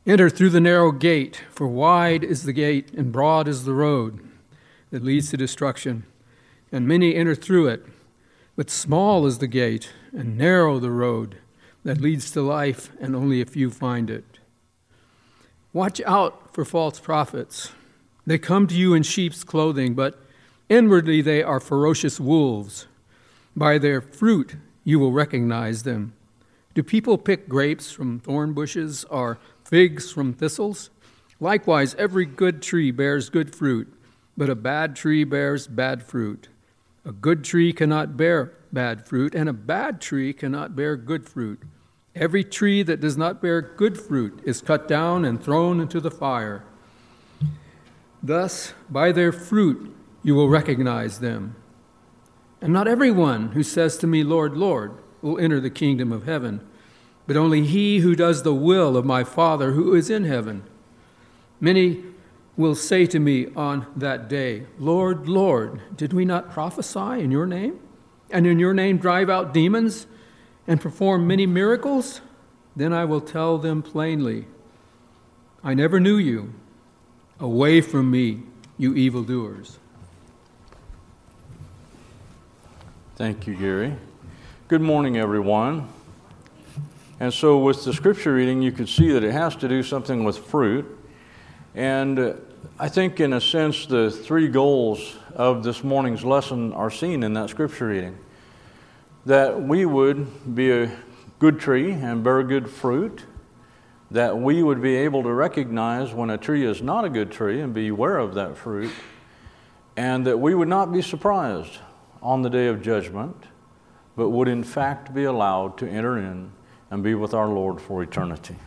Enter through the narrow gate, for wide is the gate and broad is the road that leads to destruction, and many enter through it. But small is the gate and narrow the road that leads to life, and only a few find it. Watch out for false prophets. They come to you in sheep's clothing, but inwardly they are ferocious wolves. By their fruit you will recognize them. Do people pick grapes from thorn bushes or figs from thistles? Likewise, every good tree bears good fruit, but a bad tree bears bad fruit. A good tree cannot bear bad fruit, and a bad tree cannot bear good fruit. Every tree that does not bear good fruit is cut down and thrown into the fire. Thus, by their fruit you will recognize them. And not everyone who says to me, Lord, Lord, will enter the kingdom of heaven, but only he who does the will of my Father who is in heaven. Many will say to me on that day, Lord, Lord, did we not prophesy in your name? And in your name drive out demons and perform many miracles? Then I will tell them plainly, I never knew you. Away from me, you evildoers. Thank you, Gary. Good morning, everyone. And so with the scripture reading, you could see that it has to do something with fruit. And I think, in a sense, the three goals of this morning's lesson are seen in that scripture reading. That we would be a good tree and bear good fruit. That we would be able to recognize when a tree is not a good tree and be aware of that fruit. And that we would not be surprised on the day of judgment, but would in fact be allowed to enter in and be with our Lord for eternity.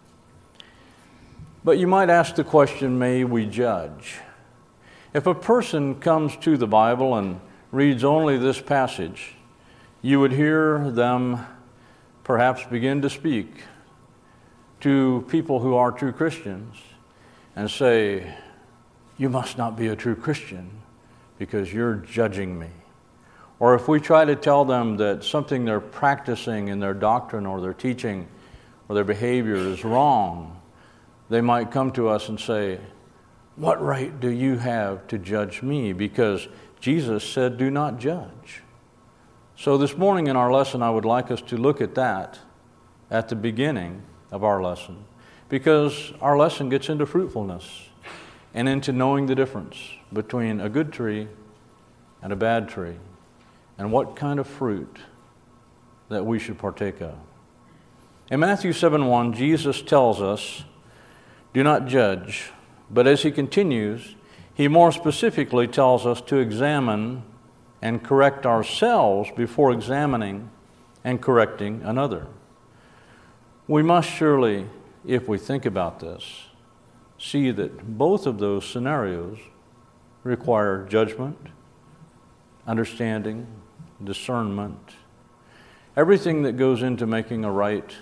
But you might ask the question, may we judge? If a person comes to the Bible and reads only this passage, you would hear them perhaps begin to speak to people who are true Christians and say, you must not be a true Christian because you're judging me. Or if we try to tell them that something they're practicing in their doctrine or their teaching or their behavior is wrong, they might come to us and say, what right do you have to judge me? Because Jesus said, do not judge. So this morning in our lesson, I would like us to look at that at the beginning of our lesson, because our lesson gets into fruitfulness and into knowing the difference between a good tree and a bad tree, and what kind of fruit that we should partake of. In Matthew 7:1, Jesus tells us, do not judge, but as he continues, he more specifically tells us to examine and correct ourselves before examining and correcting another. We must surely, if we think about this, see that both of those scenarios require judgment, understanding, discernment, everything that goes into making a right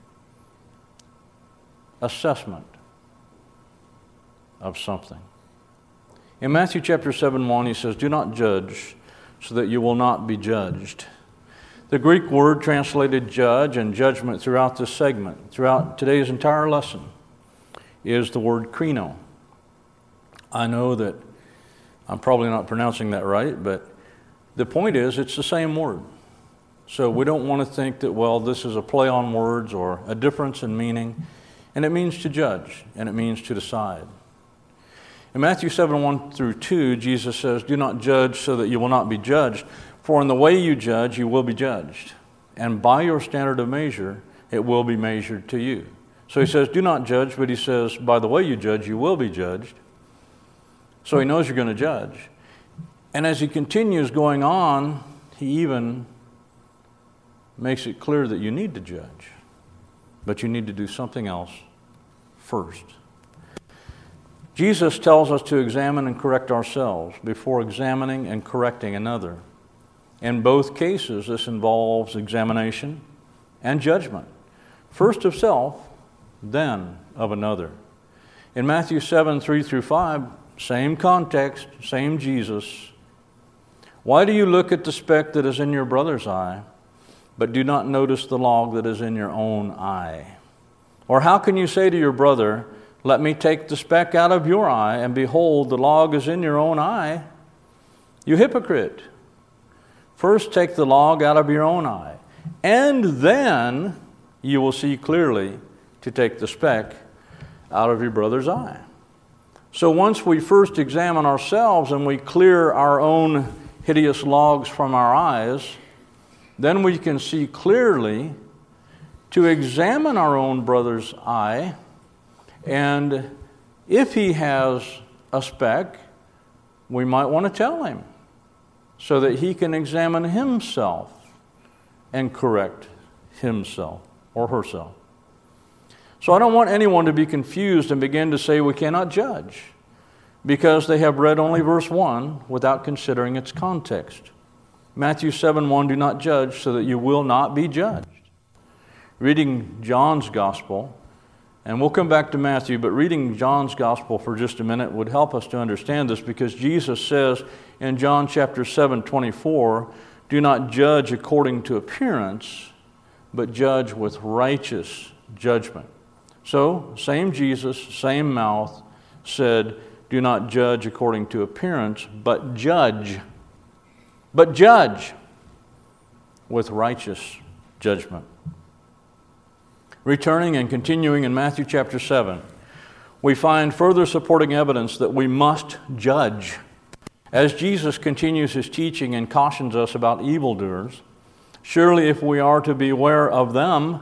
assessment of something. In Matthew chapter 7:1, he says, do not judge so that you will not be judged. The Greek word translated judge and judgment throughout this segment, throughout today's entire lesson, is the word krino. I know that I'm probably not pronouncing that right, but the point is it's the same word. So we don't want to think that, well, this is a play on words or a difference in meaning. And it means to judge, and it means to decide. In Matthew 7:1-2, Jesus says, do not judge so that you will not be judged. For in the way you judge, you will be judged. And by your standard of measure, it will be measured to you. So he says, do not judge, but he says, by the way you judge, you will be judged. So he knows you're going to judge. And as he continues going on, he even makes it clear that you need to judge. But you need to do something else first. Jesus tells us to examine and correct ourselves before examining and correcting another. In both cases, this involves examination and judgment. First of self, then of another. In Matthew 7:3-5, same context, same Jesus. Why do you look at the speck that is in your brother's eye, but do not notice the log that is in your own eye? Or how can you say to your brother, let me take the speck out of your eye, and behold, the log is in your own eye? You hypocrite! First take the log out of your own eye, and then you will see clearly to take the speck out of your brother's eye. So once we first examine ourselves and we clear our own hideous logs from our eyes, then we can see clearly to examine our own brother's eye, and if he has a speck, we might want to tell him so that he can examine himself and correct himself or herself. So I don't want anyone to be confused and begin to say we cannot judge because they have read only verse 1 without considering its context. Matthew 7:1, do not judge so that you will not be judged. Reading John's Gospel, and we'll come back to Matthew, but reading John's Gospel for just a minute would help us to understand this, because Jesus says in John chapter 7:24, do not judge according to appearance, but judge with righteous judgment. So, same Jesus, same mouth said, do not judge according to appearance, but judge. But judge with righteous judgment. Returning and continuing in Matthew chapter 7, we find further supporting evidence that we must judge. As Jesus continues his teaching and cautions us about evildoers, surely if we are to beware of them,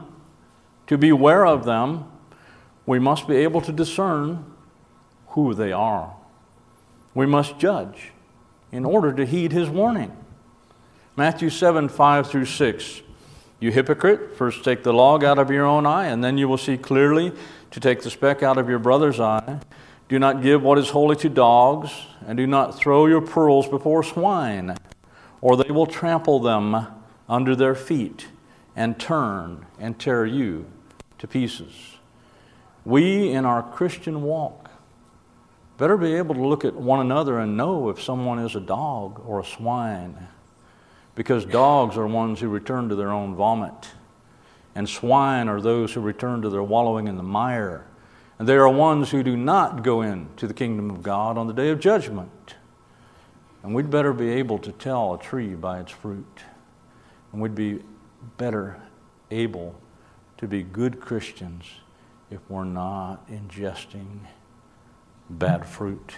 we must be able to discern who they are. We must judge in order to heed his warning. Matthew 7:5-6. You hypocrite, first take the log out of your own eye, and then you will see clearly to take the speck out of your brother's eye. Do not give what is holy to dogs, and do not throw your pearls before swine, or they will trample them under their feet and turn and tear you to pieces. We, in our Christian walk, better be able to look at one another and know if someone is a dog or a swine, because dogs are ones who return to their own vomit, and swine are those who return to their wallowing in the mire. And they are ones who do not go into the kingdom of God on the day of judgment. And we'd better be able to tell a tree by its fruit. And we'd be better able to be good Christians if we're not ingesting bad fruit.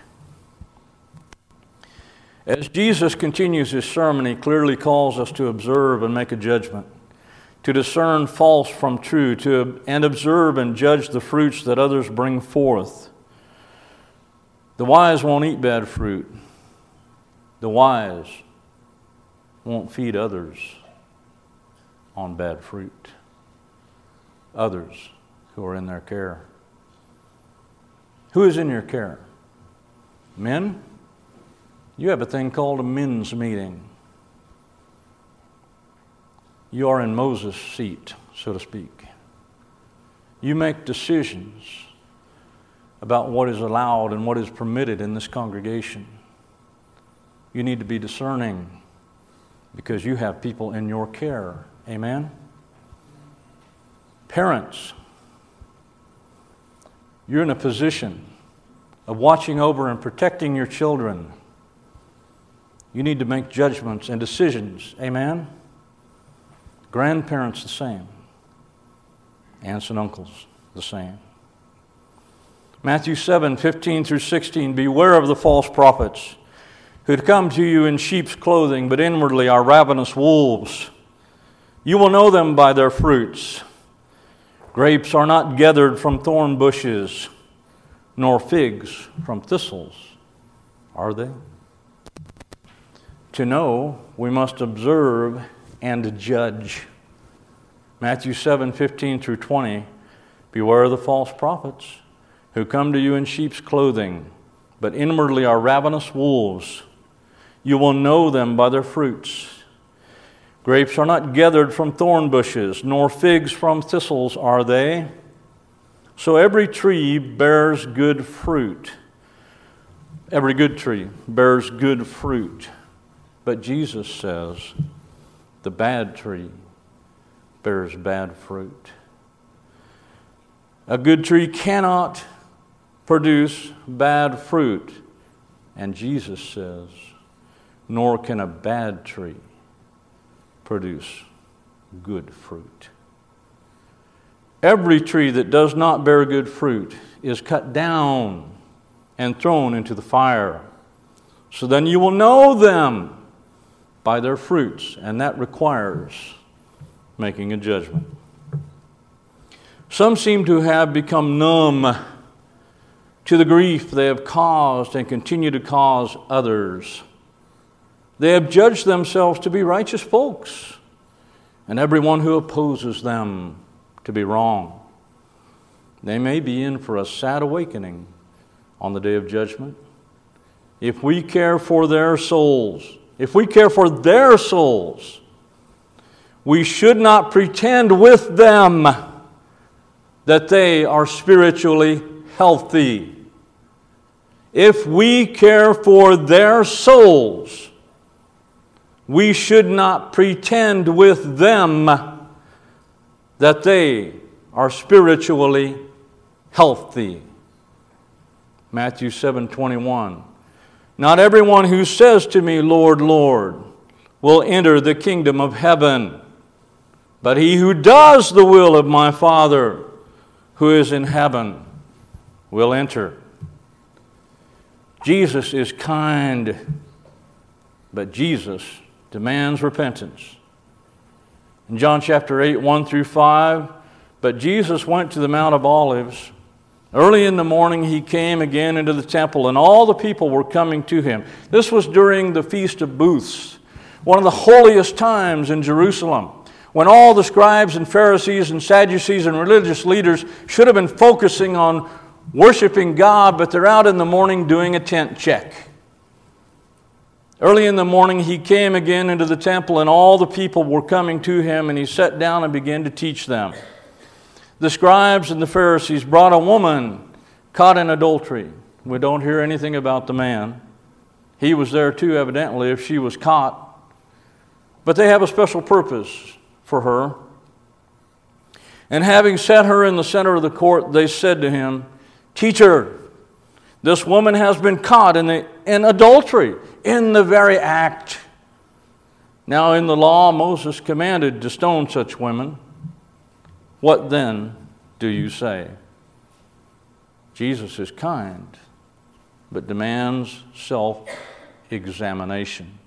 As Jesus continues his sermon, he clearly calls us to observe and make a judgment, to discern false from true, and observe and judge the fruits that others bring forth. The wise won't eat bad fruit. The wise won't feed others on bad fruit, others who are in their care. Who is in your care? Men? You have a thing called a men's meeting. You are in Moses' seat, so to speak. You make decisions about what is allowed and what is permitted in this congregation. You need to be discerning because you have people in your care. Amen? Parents, you're in a position of watching over and protecting your children. You need to make judgments and decisions. Amen? Grandparents, the same. Aunts and uncles, the same. Matthew 7:15-16, beware of the false prophets who come to you in sheep's clothing, but inwardly are ravenous wolves. You will know them by their fruits. Grapes are not gathered from thorn bushes, nor figs from thistles, are they? To know, we must observe and judge. Matthew 7:15-20, beware of the false prophets who come to you in sheep's clothing, but inwardly are ravenous wolves. You will know them by their fruits. Grapes are not gathered from thorn bushes, nor figs from thistles, are they? So every tree bears good fruit. Every good tree bears good fruit. But Jesus says the bad tree bears bad fruit. A good tree cannot produce bad fruit. And Jesus says, nor can a bad tree produce good fruit. Every tree that does not bear good fruit is cut down and thrown into the fire. So then you will know them by their fruits, and that requires making a judgment. Some seem to have become numb to the grief they have caused and continue to cause others. They have judged themselves to be righteous folks, and everyone who opposes them to be wrong. They may be in for a sad awakening on the day of judgment. If we care for their souls, we should not pretend with them that they are spiritually healthy. If we care for their souls, we should not pretend with them that they are spiritually healthy. Matthew 7:21. Not everyone who says to me, Lord, Lord, will enter the kingdom of heaven, but he who does the will of my Father who is in heaven will enter. Jesus is kind, but Jesus demands repentance. In John chapter 8, 1 through 5, but Jesus went to the Mount of Olives. Early in the morning he came again into the temple, and all the people were coming to him. This was during the Feast of Booths, one of the holiest times in Jerusalem, when all the scribes and Pharisees and Sadducees and religious leaders should have been focusing on worshiping God, but they're out in the morning doing a tent check. Early in the morning he came again into the temple, and all the people were coming to him, and he sat down and began to teach them. The scribes and the Pharisees brought a woman caught in adultery. We don't hear anything about the man. He was there too, evidently, if she was caught. But they have a special purpose for her. And having set her in the center of the court, they said to him, Teacher, this woman has been caught in adultery, in the very act. Now in the law, Moses commanded to stone such women. What then do you say? Jesus is kind, but demands self-examination.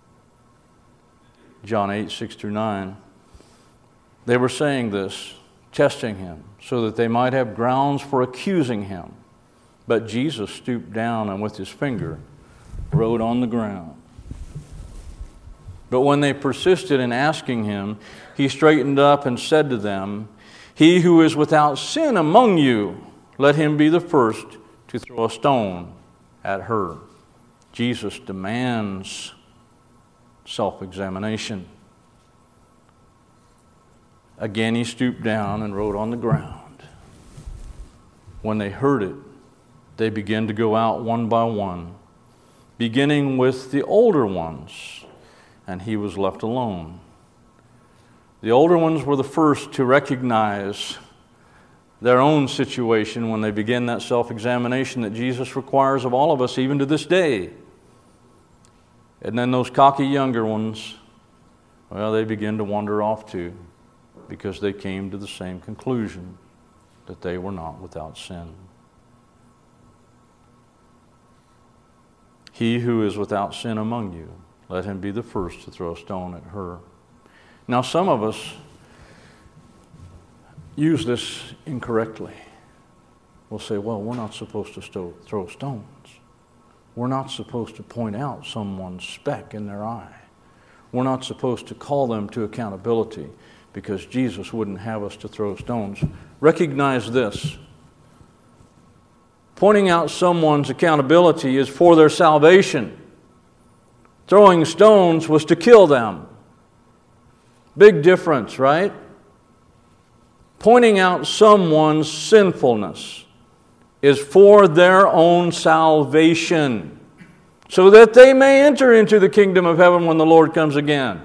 John 8, 6 through 9. They were saying this, testing him, so that they might have grounds for accusing him. But Jesus stooped down and with his finger wrote on the ground. But when they persisted in asking him, he straightened up and said to them, He who is without sin among you, let him be the first to throw a stone at her. Jesus demands self-examination. Again, he stooped down and wrote on the ground. When they heard it, they began to go out one by one, beginning with the older ones, and he was left alone. The older ones were the first to recognize their own situation when they begin that self-examination that Jesus requires of all of us, even to this day. And then those cocky younger ones, well, they begin to wander off too, because they came to the same conclusion, that they were not without sin. He who is without sin among you, let him be the first to throw a stone at her. Now, some of us use this incorrectly. We'll say, well, we're not supposed to throw stones. We're not supposed to point out someone's speck in their eye. We're not supposed to call them to accountability because Jesus wouldn't have us to throw stones. Recognize this. Pointing out someone's accountability is for their salvation. Throwing stones was to kill them. Big difference, right? Pointing out someone's sinfulness is for their own salvation, so that they may enter into the kingdom of heaven when the Lord comes again.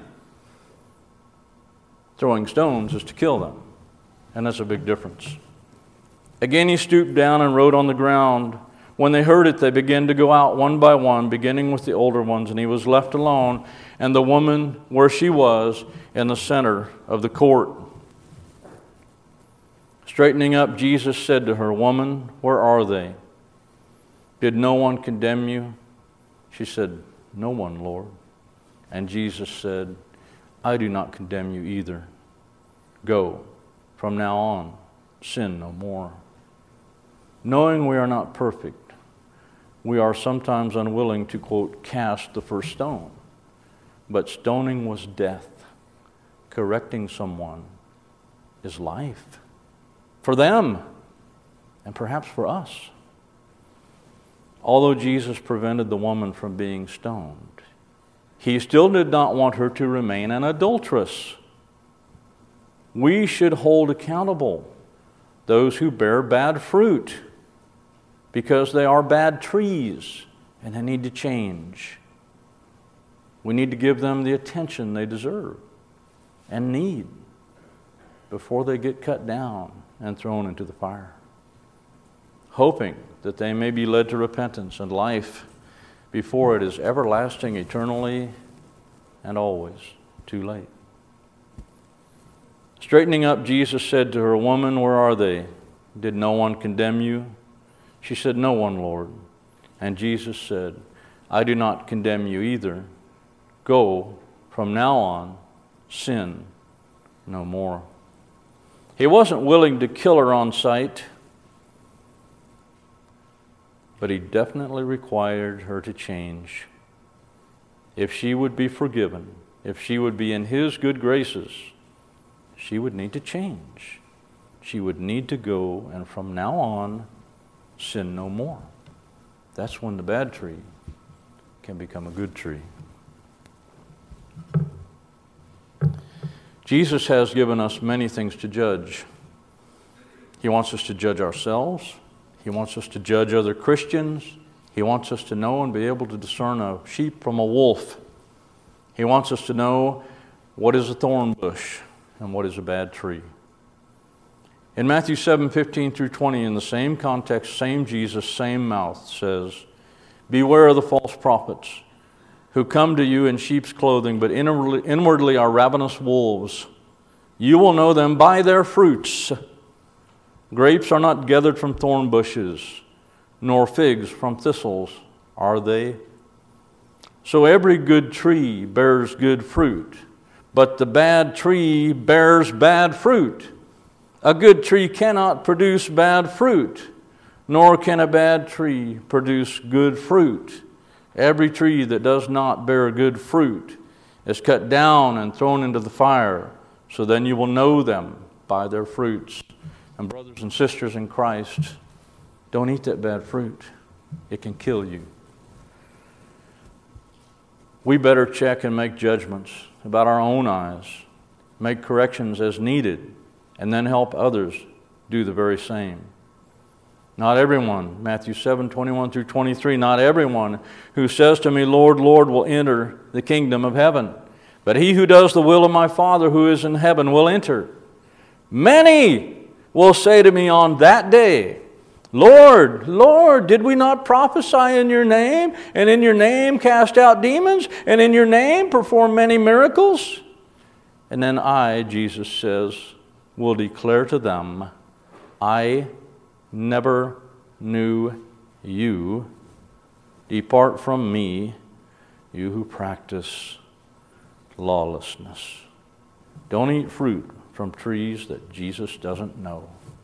Throwing stones is to kill them, and that's a big difference. Again he stooped down and wrote on the ground. When they heard it, they began to go out one by one, beginning with the older ones, and he was left alone, and the woman where she was, in the center of the court. Straightening up, Jesus said to her, "Woman, where are they? Did no one condemn you?" She said, "No one, Lord." And Jesus said, "I do not condemn you either. Go, from now on, sin no more." Knowing we are not perfect, we are sometimes unwilling to, quote, cast the first stone. But stoning was death. Correcting someone is life. For them, and perhaps for us. Although Jesus prevented the woman from being stoned, he still did not want her to remain an adulteress. We should hold accountable those who bear bad fruit, because they are bad trees and they need to change. We need to give them the attention they deserve and need before they get cut down and thrown into the fire, hoping that they may be led to repentance and life before it is everlasting, eternally, and always too late. Straightening up, Jesus said to her, "Woman, where are they? Did no one condemn you?" She said, "No one, Lord." And Jesus said, "I do not condemn you either. Go, from now on, sin no more." He wasn't willing to kill her on sight, but he definitely required her to change. If she would be forgiven, if she would be in his good graces, she would need to change. She would need to go, and from now on, sin no more. That's when the bad tree can become a good tree. Jesus has given us many things to judge. He wants us to judge ourselves. He wants us to judge other Christians. He wants us to know and be able to discern a sheep from a wolf. He wants us to know what is a thorn bush and what is a bad tree. In Matthew 7:15 through 20, in the same context, same Jesus, same mouth, says, "Beware of the false prophets who come to you in sheep's clothing, but inwardly are ravenous wolves. You will know them by their fruits. Grapes are not gathered from thorn bushes, nor figs from thistles, are they? So every good tree bears good fruit, but the bad tree bears bad fruit. A good tree cannot produce bad fruit, nor can a bad tree produce good fruit. Every tree that does not bear good fruit is cut down and thrown into the fire. So then you will know them by their fruits." And brothers and sisters in Christ, don't eat that bad fruit. It can kill you. We better check and make judgments about our own eyes, make corrections as needed, and then help others do the very same. Not everyone, Matthew 7:21 through 23, not everyone who says to me, "Lord, Lord," will enter the kingdom of heaven, but he who does the will of my Father who is in heaven will enter. Many will say to me on that day, "Lord, Lord, did we not prophesy in your name, and in your name cast out demons, and in your name perform many miracles?" And then I, Jesus says, will declare to them, "I never knew you. Depart from me, you who practice lawlessness." Don't eat fruit from trees that Jesus doesn't know.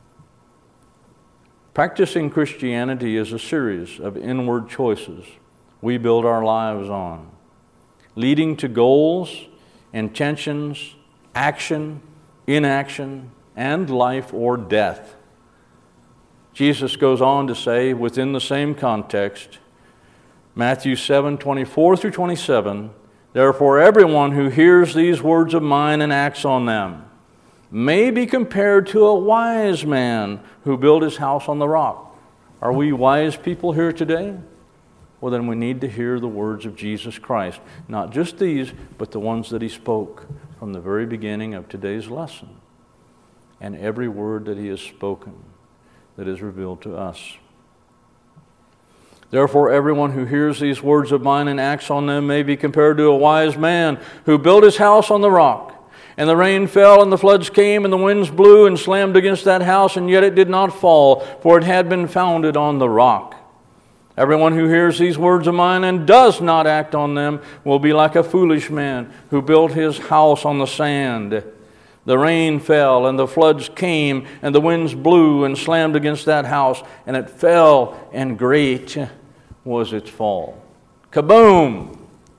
Practicing Christianity is a series of inward choices we build our lives on, leading to goals, intentions, action, inaction, and life or death. Jesus goes on to say, within the same context, Matthew 7:24 through 27, "Therefore everyone who hears these words of mine and acts on them may be compared to a wise man who built his house on the rock." Are we wise people here today? Well, then we need to hear the words of Jesus Christ. Not just these, but the ones that he spoke from the very beginning of today's lesson. And every word that he has spoken that is revealed to us. Therefore, everyone who hears these words of mine and acts on them may be compared to a wise man who built his house on the rock. And the rain fell, and the floods came, and the winds blew and slammed against that house, and yet it did not fall, for it had been founded on the rock. Everyone who hears these words of mine and does not act on them will be like a foolish man who built his house on the sand. The rain fell, and the floods came, and the winds blew and slammed against that house, and it fell, and great was its fall. Kaboom!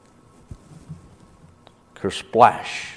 Kersplash!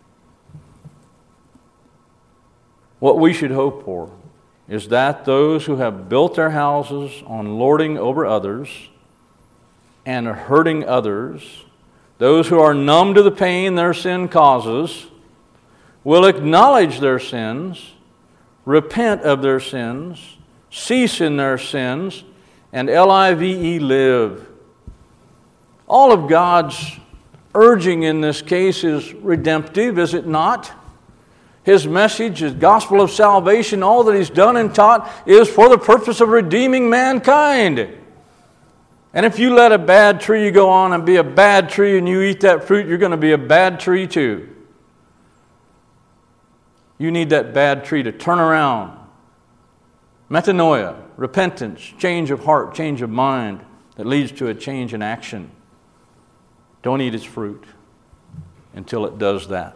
What we should hope for is that those who have built their houses on lording over others and hurting others, those who are numb to the pain their sin causes, will acknowledge their sins, repent of their sins, cease in their sins, and live. All of God's urging in this case is redemptive, is it not? His message, His gospel of salvation, all that He's done and taught is for the purpose of redeeming mankind. And if you let a bad tree go on and be a bad tree and you eat that fruit, you're going to be a bad tree too. You need that bad tree to turn around. Metanoia, repentance, change of heart, change of mind that leads to a change in action. Don't eat its fruit until it does that.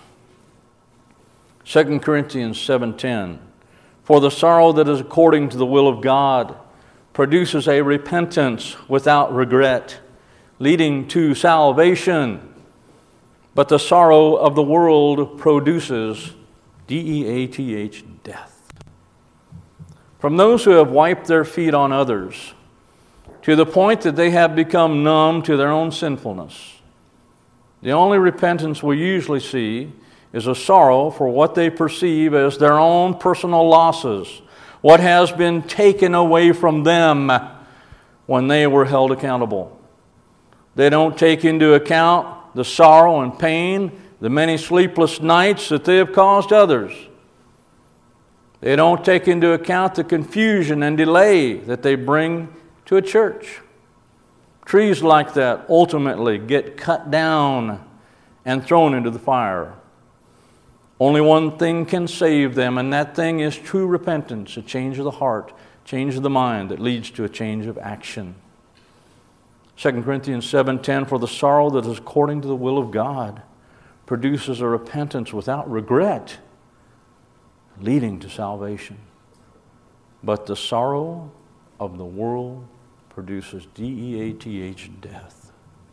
2 Corinthians 7:10, for the sorrow that is according to the will of God produces a repentance without regret, leading to salvation. But the sorrow of the world produces, death, death. From those who have wiped their feet on others, to the point that they have become numb to their own sinfulness, the only repentance we usually see is a sorrow for what they perceive as their own personal losses, what has been taken away from them when they were held accountable. They don't take into account the sorrow and pain, the many sleepless nights that they have caused others. They don't take into account the confusion and delay that they bring to a church. Trees like that ultimately get cut down and thrown into the fire. Only one thing can save them, and that thing is true repentance, a change of the heart, change of the mind that leads to a change of action. 2 Corinthians 7:10, for the sorrow that is according to the will of God produces a repentance without regret, leading to salvation. But the sorrow of the world produces death.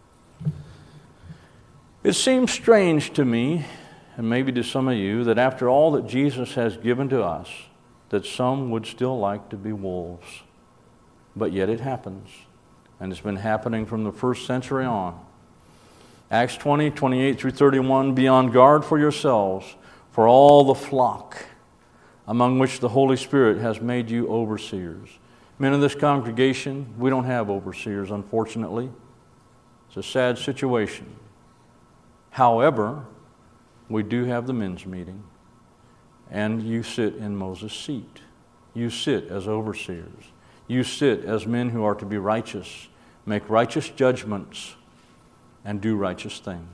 It seems strange to me, and maybe to some of you, that after all that Jesus has given to us, that some would still like to be wolves. But yet it happens, and it's been happening from the first century on. Acts 20:28-31, be on guard for yourselves, for all the flock among which the Holy Spirit has made you overseers. Men of this congregation, we don't have overseers, unfortunately. It's a sad situation. However, we do have the men's meeting, and you sit in Moses' seat. You sit as overseers. You sit as men who are to be righteous, make righteous judgments, and do righteous things.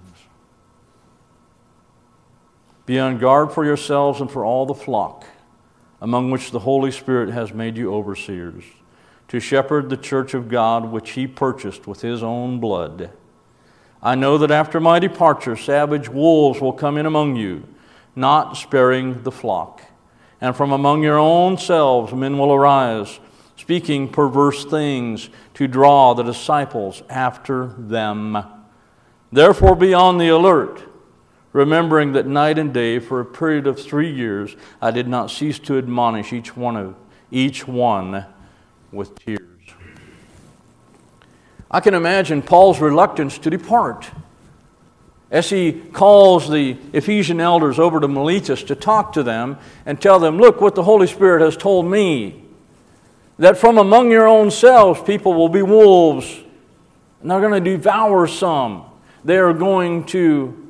Be on guard for yourselves and for all the flock, among which the Holy Spirit has made you overseers, to shepherd the church of God which He purchased with His own blood. I know that after my departure, savage wolves will come in among you, not sparing the flock. And from among your own selves men will arise, speaking perverse things to draw the disciples after them. Therefore be on the alert, remembering that night and day for a period of 3 years I did not cease to admonish each one with tears. I can imagine Paul's reluctance to depart as he calls the Ephesian elders over to Miletus to talk to them and tell them, look what the Holy Spirit has told me, that from among your own selves people will be wolves, and they're going to devour some. They are going to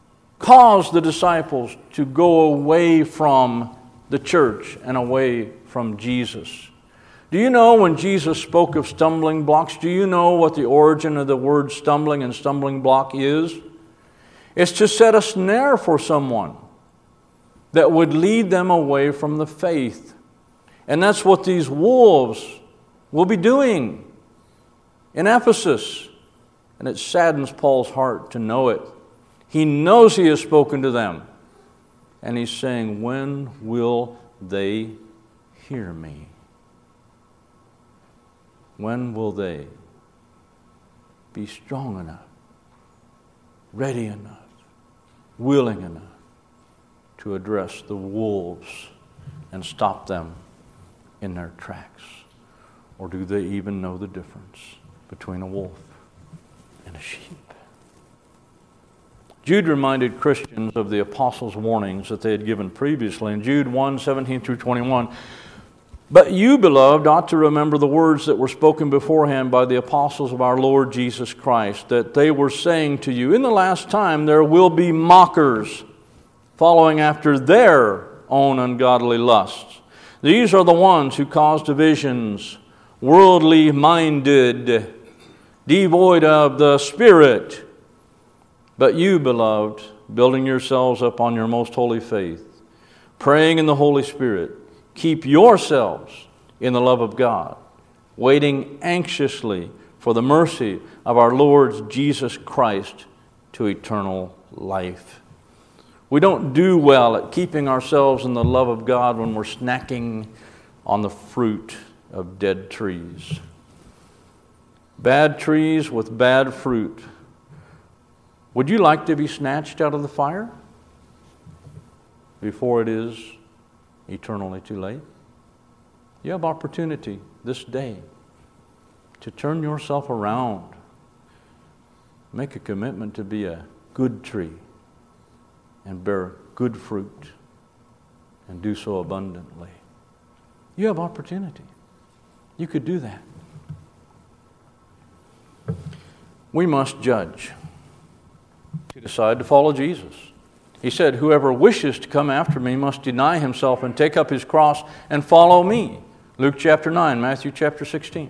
cause the disciples to go away from the church and away from from Jesus. Do you know when Jesus spoke of stumbling blocks, do you know what the origin of the word stumbling and stumbling block is? It's to set a snare for someone that would lead them away from the faith. And that's what these wolves will be doing in Ephesus. And it saddens Paul's heart to know it. He knows he has spoken to them. And he's saying, when will they hear me? When will they be strong enough, ready enough, willing enough to address the wolves and stop them in their tracks? Or do they even know the difference between a wolf and a sheep? Jude reminded Christians of the apostles' warnings that they had given previously. In Jude 1:17 through 21, but you, beloved, ought to remember the words that were spoken beforehand by the apostles of our Lord Jesus Christ, that they were saying to you, in the last time there will be mockers, following after their own ungodly lusts. These are the ones who cause divisions, worldly minded, devoid of the Spirit. But you, beloved, building yourselves up on your most holy faith, praying in the Holy Spirit, keep yourselves in the love of God, waiting anxiously for the mercy of our Lord Jesus Christ to eternal life. We don't do well at keeping ourselves in the love of God when we're snacking on the fruit of dead trees. Bad trees with bad fruit. Would you like to be snatched out of the fire before it is eternally too late? You have opportunity this day to turn yourself around. Make a commitment to be a good tree and bear good fruit and do so abundantly. You have opportunity. You could do that. We must judge to decide to follow Jesus. He said, whoever wishes to come after me must deny himself and take up his cross and follow me. Luke chapter 9, Matthew chapter 16.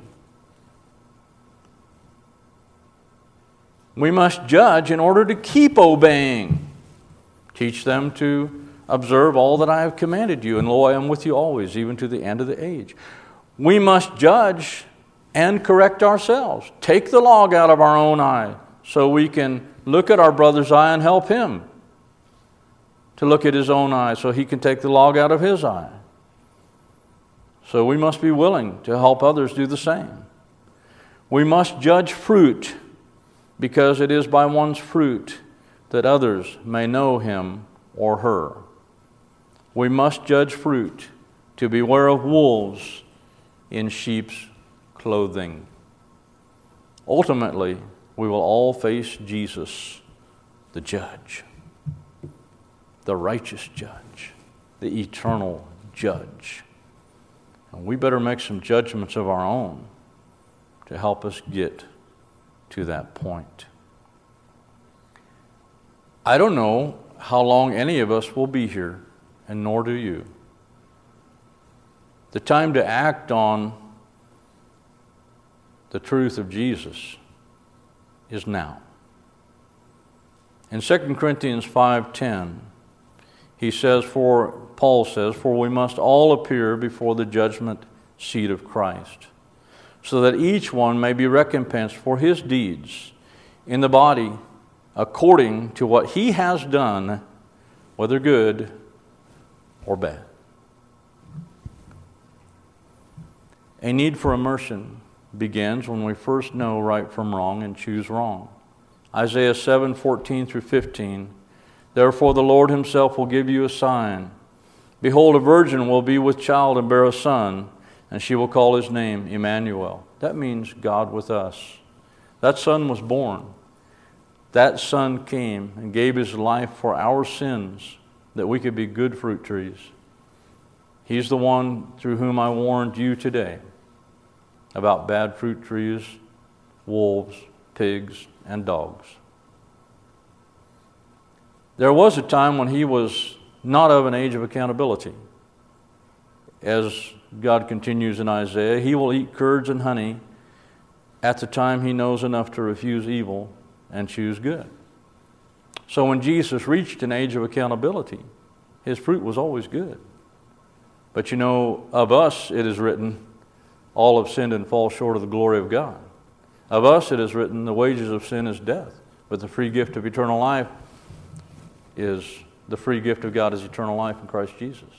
We must judge in order to keep obeying. Teach them to observe all that I have commanded you, and lo, I am with you always, even to the end of the age. We must judge and correct ourselves. Take the log out of our own eye so we can look at our brother's eye and help him to look at his own eye so he can take the log out of his eye. So we must be willing to help others do the same. We must judge fruit because it is by one's fruit that others may know him or her. We must judge fruit to beware of wolves in sheep's clothing. Ultimately, we will all face Jesus, the judge, the righteous judge, the eternal judge. And we better make some judgments of our own to help us get to that point. I don't know how long any of us will be here, and nor do you. The time to act on the truth of Jesus is now. In 2 Corinthians 5:10, Paul says, for we must all appear before the judgment seat of Christ, so that each one may be recompensed for his deeds in the body according to what he has done, whether good or bad. A need for immersion begins when we first know right from wrong and choose wrong. Isaiah 7:14 through 15. Therefore the Lord himself will give you a sign. Behold, a virgin will be with child and bear a son, and she will call his name Emmanuel. That means God with us. That son was born. That son came and gave his life for our sins, that we could be good fruit trees. He's the one through whom I warned you today about bad fruit trees, wolves, pigs, and dogs. There was a time when he was not of an age of accountability, as God continues in Isaiah, he will eat curds and honey at the time he knows enough to refuse evil and choose good. So when Jesus reached an age of accountability, his fruit was always good. But you know, of us it is written, all have sinned and fall short of the glory of God. Of us it is written, the wages of sin is death, but the free gift of eternal life is, the free gift of God is eternal life in Christ Jesus.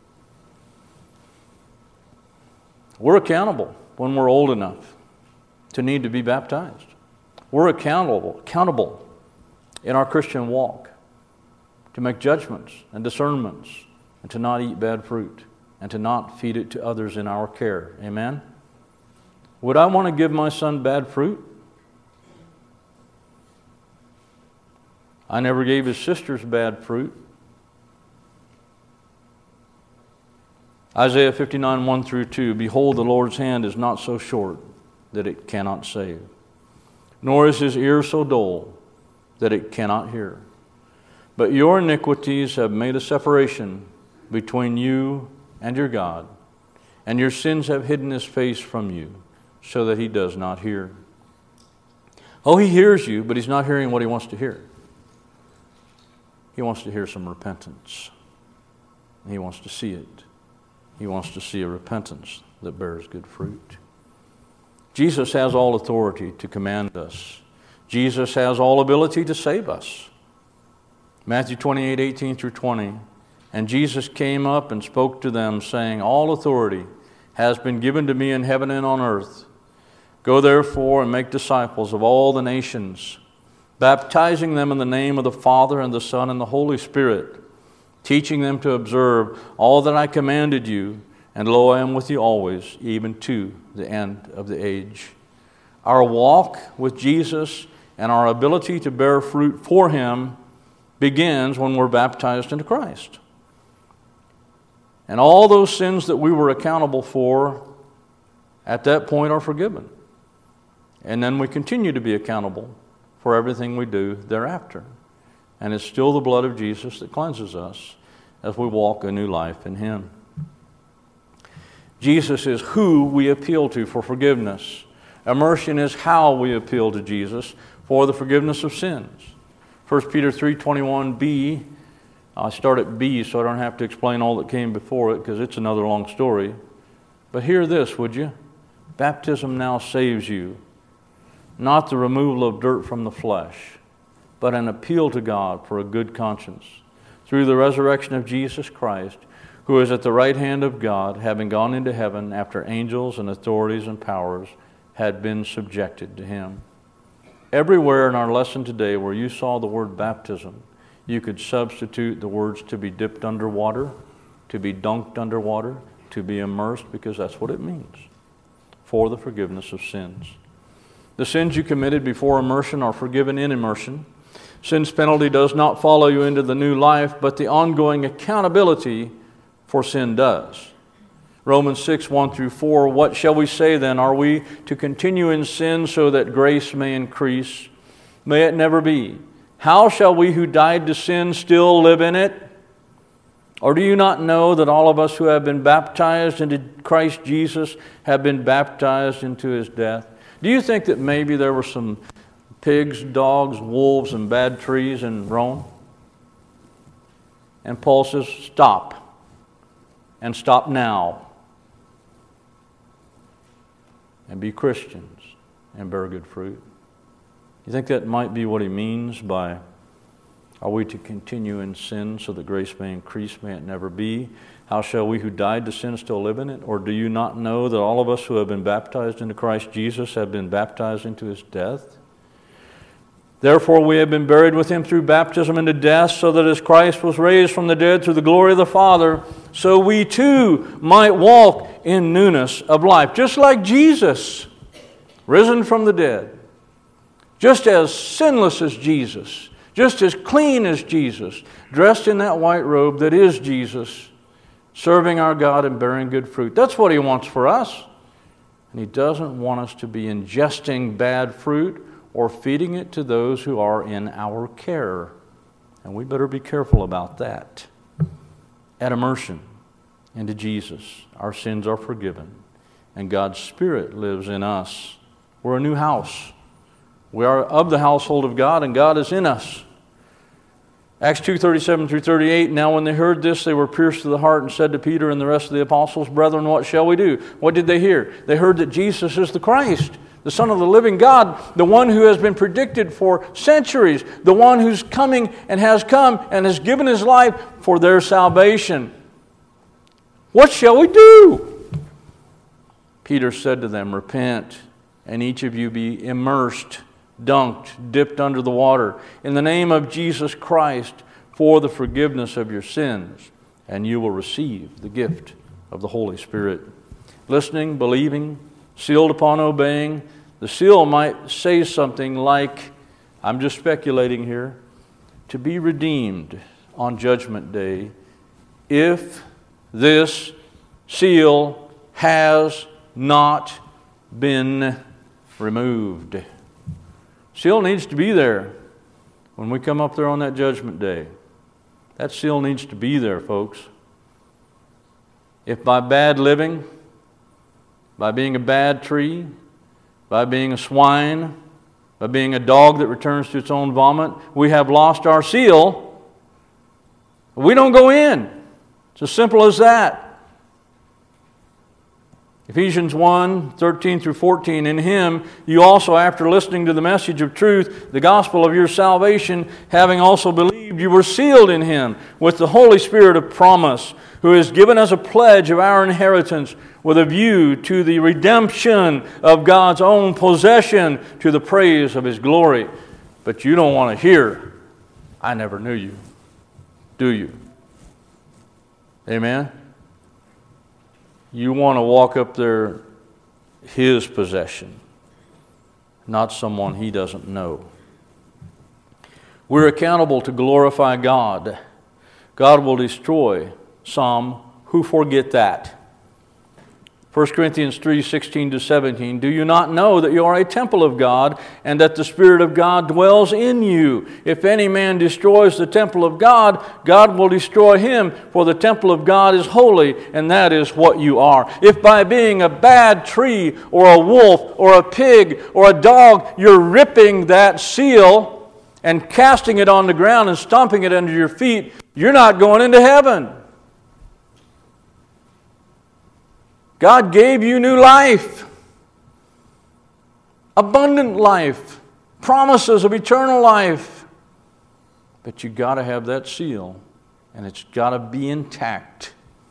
We're accountable when we're old enough to need to be baptized. We're accountable in our Christian walk to make judgments and discernments and to not eat bad fruit and to not feed it to others in our care. Amen? Would I want to give my son bad fruit? I never gave his sisters bad fruit. Isaiah 59, 1 through 2, behold, the Lord's hand is not so short that it cannot save, nor is his ear so dull that it cannot hear. But your iniquities have made a separation between you and your God, and your sins have hidden his face from you, so that he does not hear. Oh, he hears you, but he's not hearing what he wants to hear. He wants to hear some repentance. He wants to see it. He wants to see a repentance that bears good fruit. Jesus has all authority to command us. Jesus has all ability to save us. Matthew 28, 18 through 20. And Jesus came up and spoke to them, saying, all authority has been given to me in heaven and on earth. Go therefore and make disciples of all the nations, baptizing them in the name of the Father and the Son and the Holy Spirit, teaching them to observe all that I commanded you, and lo, I am with you always, even to the end of the age. Our walk with Jesus and our ability to bear fruit for him begins when we're baptized into Christ. And all those sins that we were accountable for at that point are forgiven. And then we continue to be accountable for everything we do thereafter. And it's still the blood of Jesus that cleanses us as we walk a new life in him. Jesus is who we appeal to for forgiveness. Immersion is how we appeal to Jesus for the forgiveness of sins. 1 Peter 3:21b, I start at B so I don't have to explain all that came before it because it's another long story. But hear this, would you? Baptism now saves you, not the removal of dirt from the flesh, but an appeal to God for a good conscience through the resurrection of Jesus Christ, who is at the right hand of God, having gone into heaven after angels and authorities and powers had been subjected to him. Everywhere in our lesson today where you saw the word baptism, you could substitute the words to be dipped underwater, to be dunked underwater, to be immersed, because that's what it means, for the forgiveness of sins. The sins you committed before immersion are forgiven in immersion. Sin's penalty does not follow you into the new life, but the ongoing accountability for sin does. Romans 6, 1 through 4, what shall we say then? Are we to continue in sin so that grace may increase? May it never be. How shall we who died to sin still live in it? Or do you not know that all of us who have been baptized into Christ Jesus have been baptized into his death? Do you think that maybe there were some pigs, dogs, wolves, and bad trees in Rome? And Paul says, stop. And stop now. And be Christians and bear good fruit. You think that might be what he means by, are we to continue in sin so that grace may increase, may it never be? How shall we who died to sin still live in it? Or do you not know that all of us who have been baptized into Christ Jesus have been baptized into his death? Therefore we have been buried with him through baptism into death, so that as Christ was raised from the dead through the glory of the Father, so we too might walk in newness of life. Just like Jesus, risen from the dead. Just as sinless as Jesus. Just as clean as Jesus. Dressed in that white robe that is Jesus. Serving our God and bearing good fruit. That's what he wants for us. And he doesn't want us to be ingesting bad fruit or feeding it to those who are in our care. And we better be careful about that. At immersion, into Jesus, our sins are forgiven, and God's Spirit lives in us. We're a new house. We are of the household of God, and God is in us. Acts 2:37 through 38, now when they heard this, they were pierced to the heart and said to Peter and the rest of the apostles, Brethren, what shall we do? What did they hear? They heard that Jesus is the Christ, the Son of the living God, the one who has been predicted for centuries, the one who's coming and has come and has given His life for their salvation. What shall we do? Peter said to them, Repent, and each of you be immersed, dunked, dipped under the water, in the name of Jesus Christ, for the forgiveness of your sins, and you will receive the gift of the Holy Spirit. Listening, believing, sealed upon obeying. The seal might say something like, I'm just speculating here, to be redeemed on Judgment Day if this seal has not been removed. Seal needs to be there when we come up there on that Judgment Day. That seal needs to be there, folks. If by bad living, by being a bad tree, by being a swine, by being a dog that returns to its own vomit, we have lost our seal, we don't go in. It's as simple as that. Ephesians 1:13 through 14, in Him you also, after listening to the message of truth, the gospel of your salvation, having also believed, you were sealed in Him with the Holy Spirit of promise, who is given as a pledge of our inheritance with a view to the redemption of God's own possession to the praise of His glory. But you don't want to hear, I never knew you, do you? Amen? You want to walk up there, His possession, not someone He doesn't know. We're accountable to glorify God. God will destroy some who forget that. 1 Corinthians 3:16-17, do you not know that you are a temple of God, and that the Spirit of God dwells in you? If any man destroys the temple of God, God will destroy him, for the temple of God is holy, and that is what you are. If by being a bad tree, or a wolf, or a pig, or a dog, you're ripping that seal and casting it on the ground and stomping it under your feet, you're not going into heaven. God gave you new life, abundant life, promises of eternal life. But you got to have that seal, and it's got to be intact.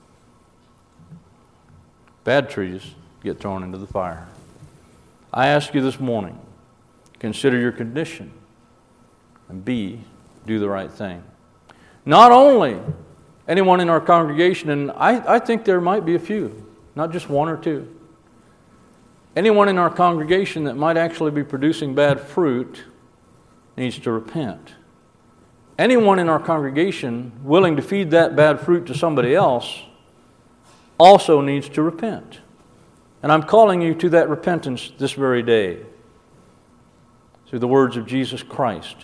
Bad trees get thrown into the fire. I ask you this morning, consider your condition, and B, do the right thing. Not only anyone in our congregation, and I think there might be a few, not just one or two. Anyone in our congregation that might actually be producing bad fruit needs to repent. Anyone in our congregation willing to feed that bad fruit to somebody else also needs to repent. And I'm calling you to that repentance this very day through the words of Jesus Christ.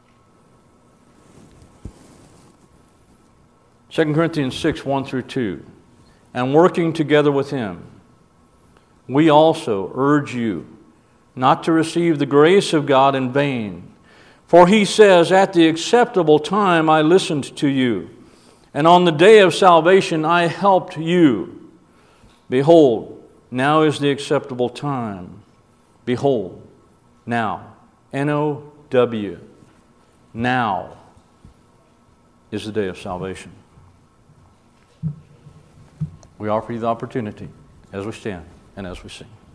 2 Corinthians 6:1-2. And working together with Him, we also urge you not to receive the grace of God in vain. For He says, at the acceptable time I listened to you, and on the day of salvation I helped you. Behold, now is the acceptable time. Behold, now, N-O-W, now is the day of salvation. We offer you the opportunity as we stand and as we sing.